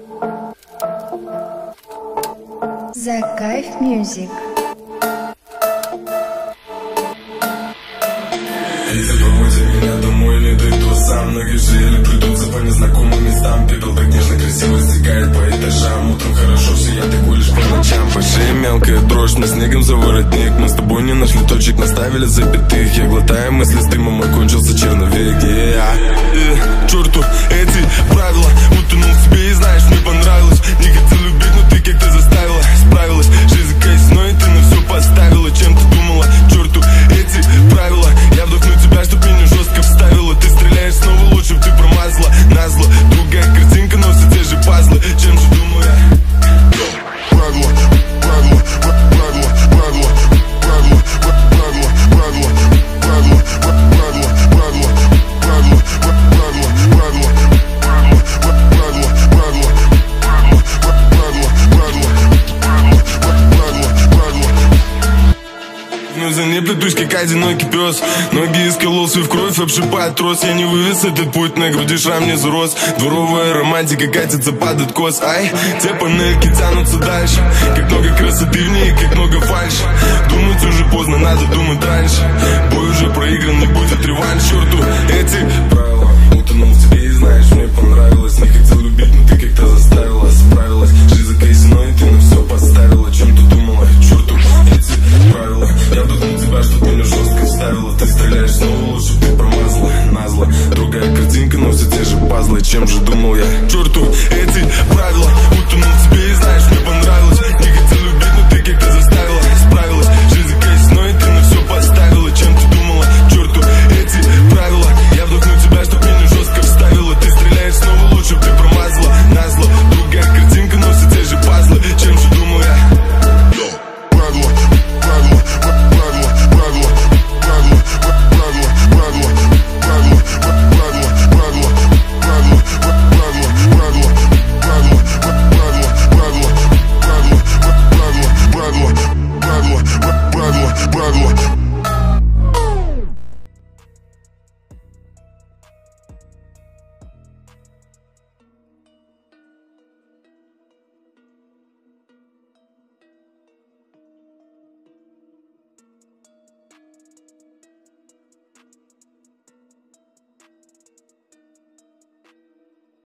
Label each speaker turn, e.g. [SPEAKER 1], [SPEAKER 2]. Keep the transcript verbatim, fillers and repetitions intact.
[SPEAKER 1] Закайф Music.
[SPEAKER 2] Если помойте меня домой, не дойду сам. Многие же еле придутся по незнакомым местам. Пепел так нежно красиво стекает по этажам. Утром хорошо, все я такой лишь по ночам. По шее мелкая дрожь, на снегом за воротник. Мы с тобой не нашли точек, наставили запятых. Я глотаю мысли, с дымом окончился черновик. yeah. Черту эти правила, утонул в себе и знаешь, мне понравилось. Не хотел любить, но ты как-то заставила. Справилась, жизнь казино, и ты на все поставила. Чем ты думала, черту эти правила. Я вдохну тебя, чтоб меня жестко вставила. Ты стреляешь снова, лучше б ты промазала. Назло, другая картинка, но все те же пазлы. Чем же думаю я? Правила, правила, правила, правила, правила, правила, правила, правила, правила, правила, правила, правила, правила, правила, правила, за ней плетусь, как одинокий пес. Ноги искололся в кровь, обшипает трос. Я не вывез этот путь, на груди шрам не зарос. Дворовая романтика катится под откос. Ай, те панельки тянутся дальше. Как много красоты в ней, как много фальши. Думать уже поздно, надо думать раньше. Бой уже проигран, не будет реванш. Черту эти правила, утонул в тебе и знаешь, мне понравилось. Не хотел